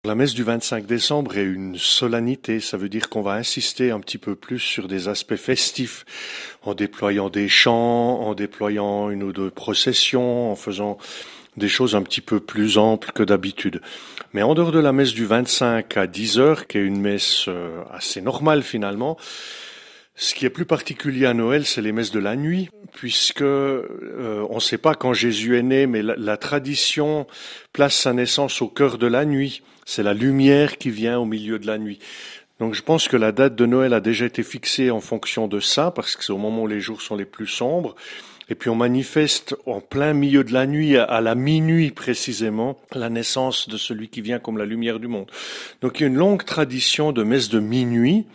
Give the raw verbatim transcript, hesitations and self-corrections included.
La messe du vingt-cinq décembre est une solennité, ça veut dire qu'on va insister un petit peu plus sur des aspects festifs, en déployant des chants, en déployant une ou deux processions, en faisant des choses un petit peu plus amples que d'habitude. Mais en dehors de la messe du vingt-cinq à dix heures, qui est une messe euh, assez normale finalement, ce qui est plus particulier à Noël, c'est les messes de la nuit, puisque euh, on ne sait pas quand Jésus est né, mais la, la tradition place sa naissance au cœur de la nuit. C'est la lumière qui vient au milieu de la nuit. Donc je pense que la date de Noël a déjà été fixée en fonction de ça, parce que c'est au moment où les jours sont les plus sombres. Et puis on manifeste en plein milieu de la nuit, à la minuit précisément, la naissance de celui qui vient comme la lumière du monde. Donc il y a une longue tradition de messe de minuit,